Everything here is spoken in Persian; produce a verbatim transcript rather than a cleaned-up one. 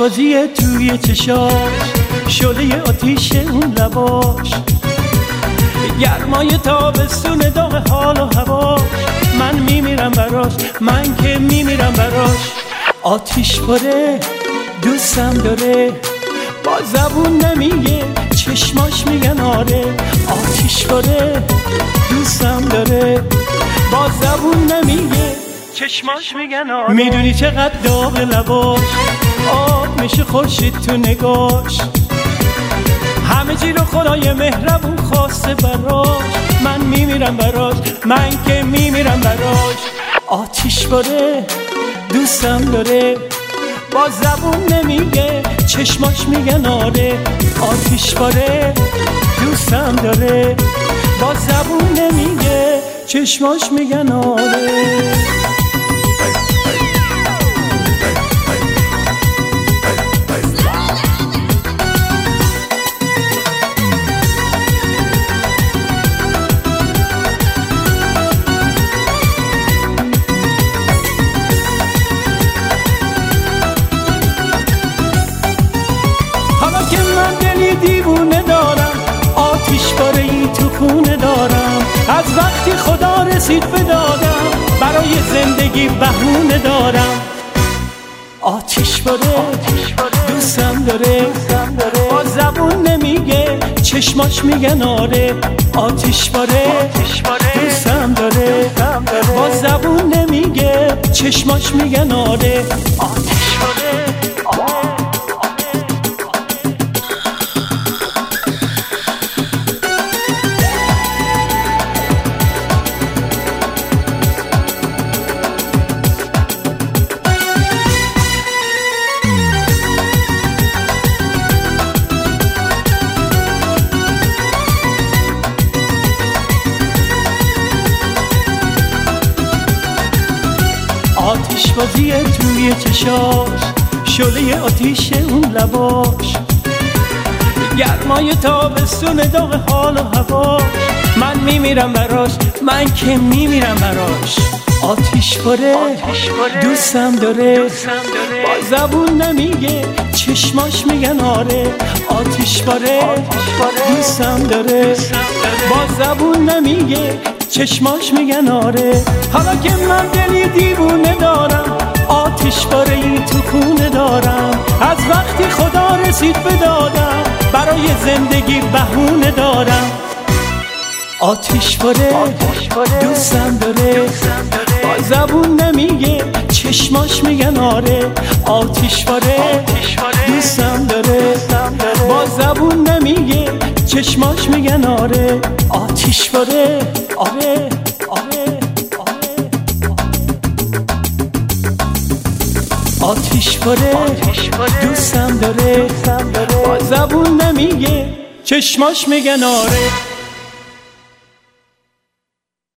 بازی توی چشاش، شعله آتیش اون لباش، گرمای تابستون داغ حال و هواش. من میمیرم براش، من که میمیرم براش. آتیش پاره دوستم داره، با زبون نمیگه چشماش میگن آره. آتیش پاره دوستم داره، با زبون نمیگه چشماش میگن آره. میدونی چقدر داغ لباش، آب میشه خورشید تو نگاش، همه چی رو خدای مهربون خواسته براش. من میمیرم براش، من که میمیرم براش. آتیش باره دوستم داره، با زبون نمیگه چشماش میگن آره. آتیش باره دوستم داره، با زبون نمیگه چشماش میگن آره. حالا که من دلی دیوونه دارم، آتیش باره ای تو خونه دارم. از وقتی خدا رسید به دادم، برای زندگی بهونه دارم. آتیش باره دوستم داره، با زبون نمیگه چشماش میگن آره. آتیش باره دوستم داره، با زبون نمیگه چشماش میگن آره. آتیش باره آره. آتیش بازی توی چشاش، شعله آتیش اون لباش، گرمای تابستون داغ حال و هواش. من میمیرم براش، من که میمیرم براش. آتیش باره دوستم داره، با زبون نمیگه چشماش میگن آره. آتیش باره دوستم داره، با زبون نمیگه چشماش میگن آره. حالا که من دلی دیوونه دارم، آتیش باره ای تو خونه دارم. از وقتی خدا رسید به دادم، برای زندگی بهونه دارم. آتیش باره دوستم داره، با زبون نمیگه چشماش میگن آره. آتیش باره دوستم داره، با زبون نمیگه چشماش میگن آره. آتیش باره آره آره آره. آتیش باره دوستم داره، با زبون نمیگه چشماش میگن آره.